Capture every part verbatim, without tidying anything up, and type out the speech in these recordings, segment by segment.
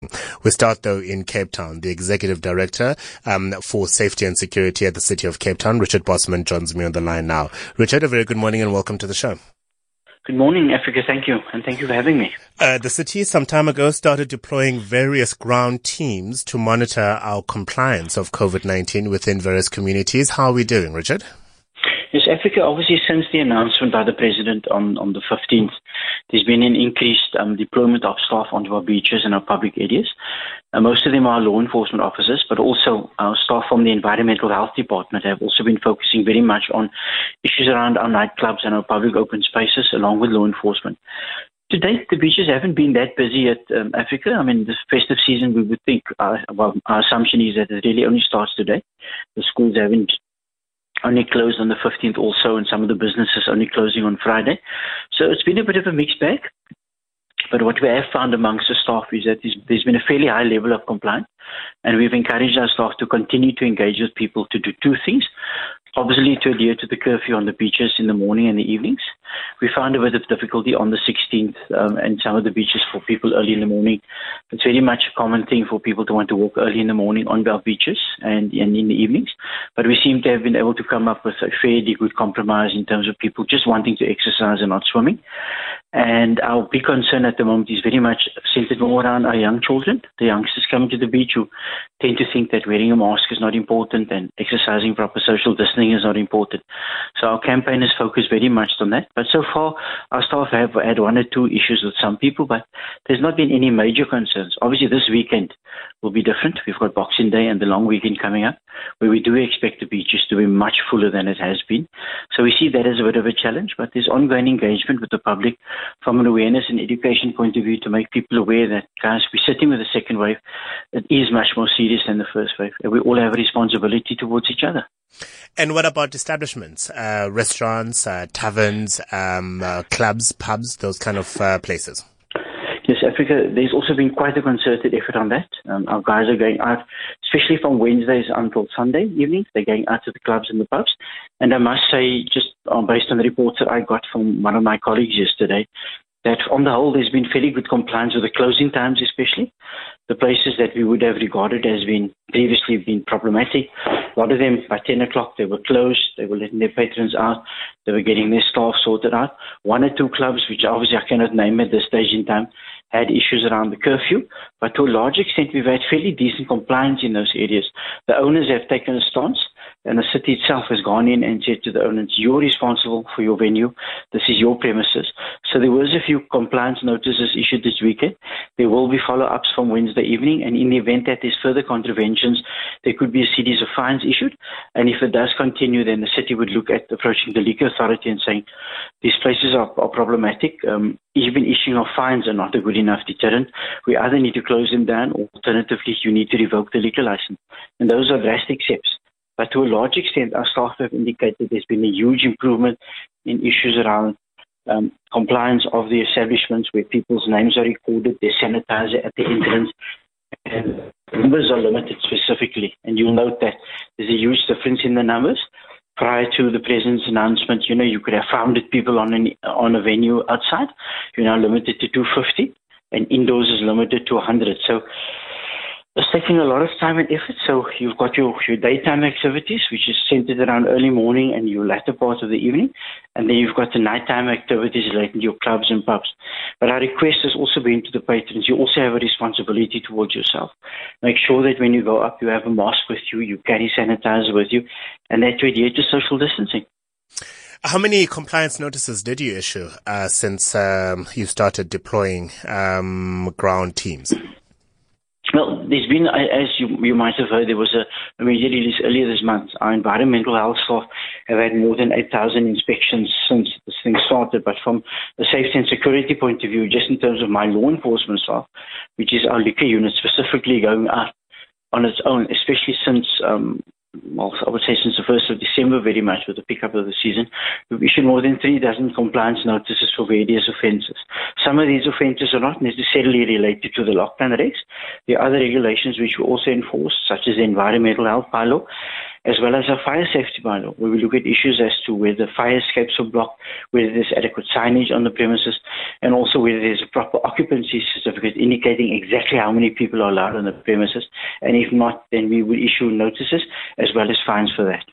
We start, though, in Cape Town. The Executive Director um, for Safety and Security at the City of Cape Town, Richard Bosman, joins me on the line now. Richard, a very good morning and welcome to the show. Good morning, Africa. Thank you. And thank you for having me. Uh, the city some time ago started deploying various ground teams to monitor our compliance of COVID nineteen within various communities. How are we doing, Richard? Yes, Africa, obviously since the announcement by the President on, on the fifteenth, there's been an increased um, deployment of staff onto our beaches and our public areas. Uh, most of them are law enforcement officers, but also our staff from the Environmental Health Department have also been focusing very much on issues around our nightclubs and our public open spaces, along with law enforcement. To date, the beaches haven't been that busy at um, Africa. I mean, this festive season, we would think, uh, well, our assumption is that it really only starts today. The schools haven't only closed on the fifteenth also, and some of the businesses only closing on Friday. So it's been a bit of a mixed bag. But what we have found amongst the staff is that there's been a fairly high level of compliance, and we've encouraged our staff to continue to engage with people to do two things. Obviously, to adhere to the curfew on the beaches in the morning and the evenings. We found a bit of difficulty on the sixteenth um, and some of the beaches for people early in the morning. It's very much a common thing for people to want to walk early in the morning on our beaches and, and in the evenings. But we seem to have been able to come up with a fairly good compromise in terms of people just wanting to exercise and not swimming. And our big concern at the moment is very much centered more around our young children, the youngsters coming to the beach who tend to think that wearing a mask is not important and exercising proper social distancing is not important. So our campaign is focused very much on that. But so far, our staff have had one or two issues with some people, but there's not been any major concerns. Obviously, this weekend will be different. We've got Boxing Day and the long weekend coming up, where we do expect the beaches to be much fuller than it has been. So we see that as a bit of a challenge, but there's ongoing engagement with the public from an awareness and education point of view to make people aware that, guys, we're sitting with the second wave. It is much more serious than the first wave, and we all have a responsibility towards each other. And what about establishments, uh, restaurants, uh, taverns, um, uh, clubs, pubs, those kind of uh, places? Yes, Africa, there's also been quite a concerted effort on that. Um, our guys are going out, especially from Wednesdays until Sunday evenings. They're going out to the clubs and the pubs. And I must say, just uh, based on the reports that I got from one of my colleagues yesterday, that on the whole, there's been fairly good compliance with the closing times, especially. The places that we would have regarded as being previously been problematic, a lot of them by ten o'clock, they were closed, they were letting their patrons out, they were getting their staff sorted out. One or two clubs, which obviously I cannot name at this stage in time, had issues around the curfew, but to a large extent, we've had fairly decent compliance in those areas. The owners have taken a stance, and the city itself has gone in and said to the owners, you're responsible for your venue. This is your premises. So there was a few compliance notices issued this weekend. There will be follow-ups from Wednesday evening, and in the event that there's further contraventions, there could be a series of fines issued. And if it does continue, then the city would look at approaching the Liquor Authority and saying, these places are, are problematic. Um, even issuing of fines are not a good enough deterrent. We either need to close them down, or alternatively, you need to revoke the liquor license. And those are drastic steps. But to a large extent, our staff have indicated there's been a huge improvement in issues around um, compliance of the establishments where people's names are recorded, there's sanitizer at the entrance, and numbers are limited specifically. And you'll note that there's a huge difference in the numbers. Prior to the President's announcement, you know, you could have four hundred people on, an, on a venue outside. You're now limited to two hundred fifty, and indoors is limited to one hundred. So it's taking a lot of time and effort. So you've got your, your daytime activities, which is centered around early morning and your latter part of the evening. And then you've got the nighttime activities relating to your clubs and pubs. But our request has also been to the patrons, you also have a responsibility towards yourself. Make sure that when you go up, you have a mask with you, you carry sanitizer with you, and that you adhere to social distancing. How many compliance notices did you issue uh, since um, you started deploying um, ground teams? Well, there's been, as you, you might have heard, there was a, a media release earlier this month. Our environmental health staff have had more than eight thousand inspections since this thing started. But from a safety and security point of view, just in terms of my law enforcement staff, which is our liquor unit specifically going out on its own, especially since, um, well, I would say since the first of December very much with the pickup of the season, we've issued more than three dozen compliance notices for various offences. Some of these offences are not necessarily related to the lockdown regs. There are other regulations which we also enforce, such as the environmental health bylaw. as well as our fire safety bylaw, where we look at issues as to whether fire escapes are blocked, whether there's adequate signage on the premises, and also whether there's a proper occupancy certificate indicating exactly how many people are allowed on the premises. And if not, then we will issue notices as well as fines for that.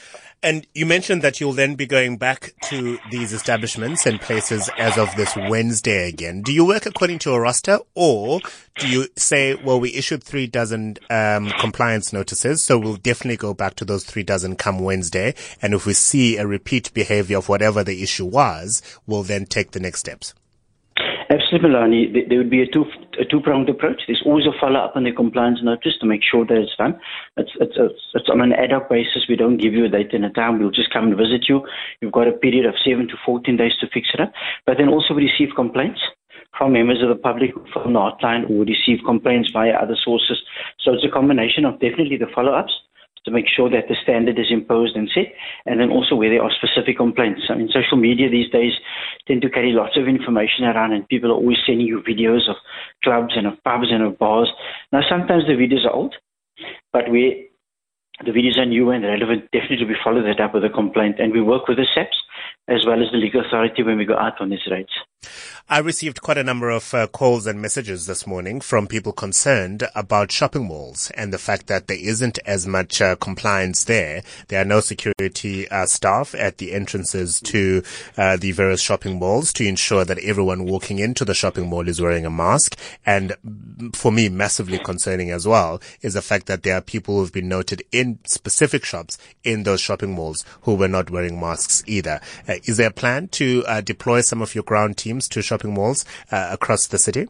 And you mentioned that you'll then be going back to these establishments and places as of this Wednesday again. Do you work according to a roster, or do you say, well, we issued three dozen um, compliance notices, so we'll definitely go back to those three dozen come Wednesday, and if we see a repeat behavior of whatever the issue was, we'll then take the next steps? Absolutely, Melanie. There would be a, two, a two-pronged approach. There's always a follow-up on the compliance notice to make sure that it's done. It's, it's, it's, it's on an ad hoc basis. We don't give you a date and a time. We'll just come and visit you. You've got a period of seven to fourteen days to fix it up. But then also we receive complaints from members of the public from the hotline, or we receive complaints via other sources. So it's a combination of definitely the follow-ups to make sure that the standard is imposed and set, and then also where there are specific complaints. I mean, social media these days tend to carry lots of information around, and people are always sending you videos of clubs and of pubs and of bars. Now, sometimes the videos are old, but we the videos are new and relevant. Definitely we follow that up with a complaint, and we work with the S A Ps as well as the legal authority when we go out on these raids. I received quite a number of uh, calls and messages this morning from people concerned about shopping malls and the fact that there isn't as much uh, compliance there. There are no security uh, staff at the entrances to uh, the various shopping malls to ensure that everyone walking into the shopping mall is wearing a mask. And for me, massively concerning as well is the fact that there are people who've been noted in specific shops in those shopping malls who were not wearing masks either. Uh, is there a plan to uh, deploy some of your ground teams to shopping malls uh, across the city?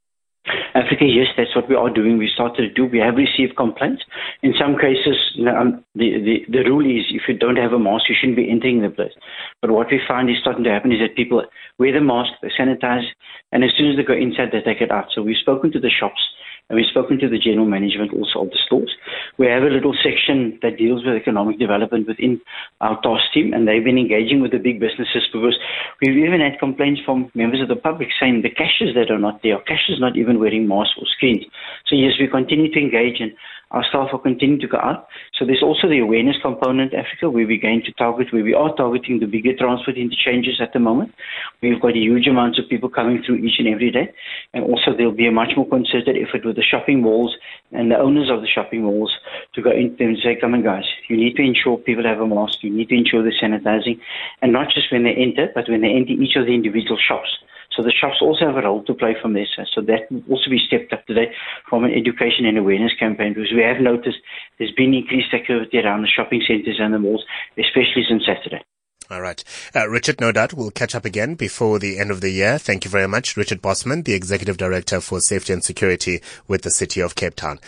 Africa, yes, that's what we are doing. We started to do. We have received complaints. In some cases, you know, um, the, the, the rule is if you don't have a mask, you shouldn't be entering the place. But what we find is starting to happen is that people wear the mask, they sanitize, and as soon as they go inside, they take it out. So we've spoken to the shops, and we've spoken to the general management also of the stores. We have a little section that deals with economic development within our task team, and they've been engaging with the big businesses because we've even had complaints from members of the public saying the cashiers that are not there, cashiers not even wearing masks or screens. So yes, we continue to engage, and our staff are continuing to go out. So there's also the awareness component, Africa, where we're going to target, where we are targeting the bigger transport interchanges at the moment. We've got huge amounts of people coming through each and every day. And also there'll be a much more concerted effort with the shopping malls and the owners of the shopping malls to go in and say, come on guys, you need to ensure people have a mask, you need to ensure they're sanitizing, and not just when they enter, but when they enter each of the individual shops. So the shops also have a role to play from this. So that will also be stepped up today from an education and awareness campaign, because we have noticed there's been increased activity around the shopping centres and the malls, especially since Saturday. All right. Uh, Richard, no doubt we'll catch up again before the end of the year. Thank you very much. Richard Bosman, the Executive Director for Safety and Security with the City of Cape Town.